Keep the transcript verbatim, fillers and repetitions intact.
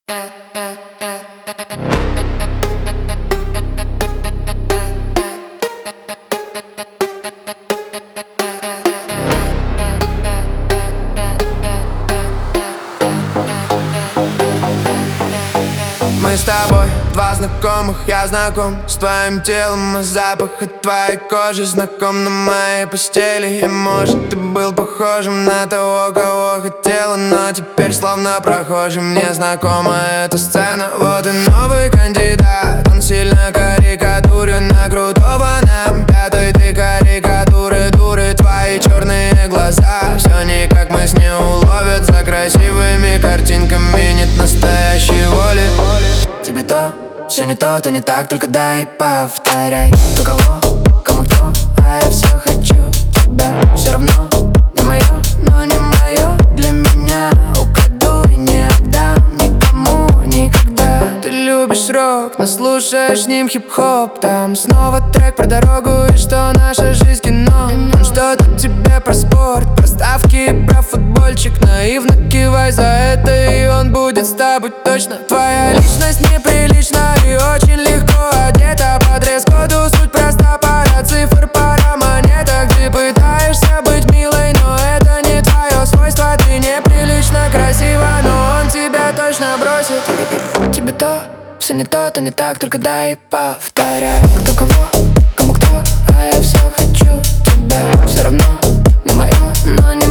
Мы с тобой два знакомых, я знаком с твоим телом, и запах от твоей кожи знаком на моей постели. И может ты был похожим на того, кого хотела, но теперь словно прохожий. Мне знакома эта сцена, вот и новый кандидат. Он сильно карикатурен на крутого нам пятой. Ты карикатуры, дуры, твои черные глаза. Все никак мы с ней уловят, за красивыми картинками нет настоящей воли. Тебе то, все не то, то не так, только дай повторяй. Кто кого, кому кто, а я все хочу тебя. Все равно не мое, но не мое для меня. Украду и не отдам никому никогда. Ты любишь рок, но слушаешь с ним хип-хоп. Там снова трек про дорогу и что наша жизнь кино. Он что-то тебе про спорт, про ставки, про футбольчик. Наивно кивай за это, и он будет с тобой точно. Твоя личность неприлична и очень легко одета. По дресс-коду суть проста, пара цифр, пара монеток. Ты пытаешься быть милой, но это не твое свойство. Ты неприлично красива, но он тебя точно бросит. Тебе то, все не то, то не так, только дай повторяй. Кто кого, кому кто, а я все хочу тебя. Все равно не мое, но не